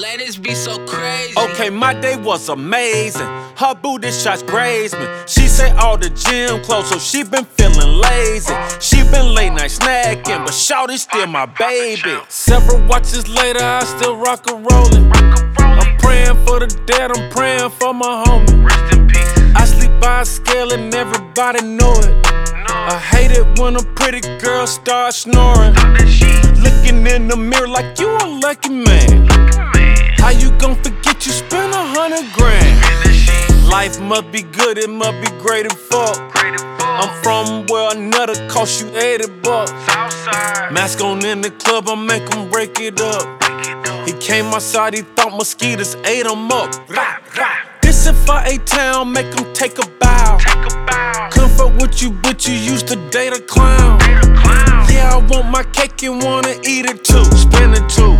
Ladies be so crazy. Okay, my day was amazing. Her booty shots grazed me. She say all the gym closed, so she been feeling lazy. She been late night snacking, but shawty's still my baby. Several watches later, I still rock a rollin'. I'm praying for the dead, I'm praying for my homie. Rest in peace. I sleep by a scale and everybody know it. I hate it when a pretty girl starts snoring. Looking in the mirror like you a lucky man. How you gon' forget you spent 100 grand? Life must be good, it must be great and fuck. I'm from where another cost you 80 bucks. Mask on in the club, I make him break it up. He came outside, he thought mosquitoes ate him up. This if I A-Town, make him take a bow. Comfort with you, but you used to date a clown. Yeah, I want my cake and wanna eat it too. Spin it too.